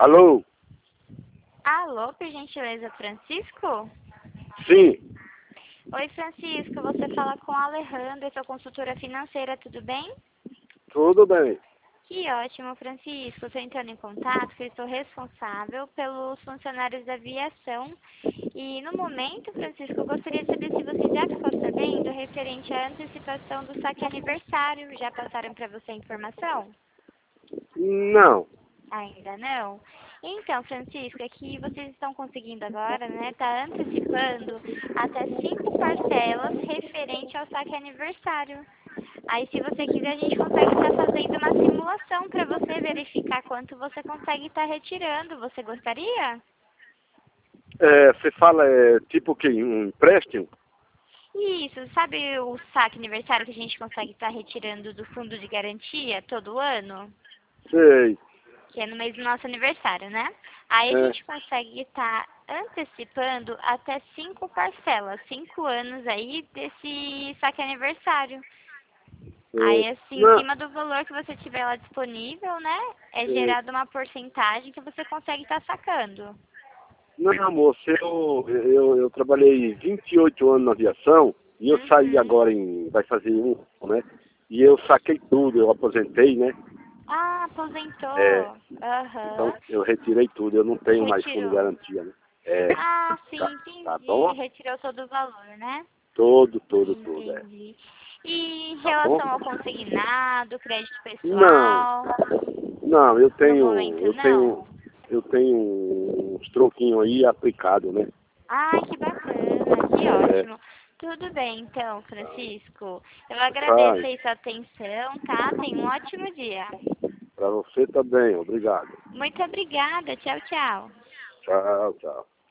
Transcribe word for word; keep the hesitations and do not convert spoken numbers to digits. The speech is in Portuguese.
Alô? Alô, por gentileza, Francisco? Sim, Oi, Francisco, você fala com a Alejandra, sou consultora financeira, tudo bem? tudo bem. Que ótimo, Francisco. Estou entrando em contato, porque eu estou responsável pelos funcionários da aviação. E no momento, Francisco, eu gostaria de saber se você já ficou sabendo referente à antecipação do saque aniversário. Já passaram para você a informação? Não. Ainda não? Então, Francisco, é que vocês estão conseguindo agora, né? Tá antecipando até cinco parcelas referente ao saque aniversário. Aí, se você quiser, a gente consegue estar fazendo uma simulação para você verificar quanto você consegue estar retirando. Você gostaria? É, você fala é, tipo que um empréstimo? Isso, sabe o saque aniversário que a gente consegue estar retirando do fundo de garantia todo ano? Sei. Que é no mês do nosso aniversário, né? Aí a É, gente consegue estar antecipando até cinco parcelas, cinco anos aí desse saque aniversário. é, Aí, assim, em não, cima do valor que você tiver lá disponível, né, é é, gerada uma porcentagem que você consegue estar sacando. não, moço, eu, eu, eu trabalhei vinte e oito anos na aviação e eu saí Uhum. agora em, vai fazer um, né? E eu saquei tudo, eu aposentei, né? Ah, É, aposentou. Aham. então eu retirei tudo, eu não tenho mais fundo de Retirou. garantia, né? É, Ah, sim, tá, tá entendi. bom? Retirou todo o valor, né? Todo, todo, tudo, é. Entendi. E em Tá bom? relação ao consignado, crédito Não, pessoal, não, eu no tenho, momento eu tenho, não? eu tenho uns troquinhos aí aplicado, né? Ai, que bacana, que É, ótimo. Tudo bem, então, Francisco. Eu agradeço faz. aí sua atenção, tá? Tenha um ótimo dia. Pra você também, obrigado. Muito obrigada. Tchau, tchau. Tchau, tchau.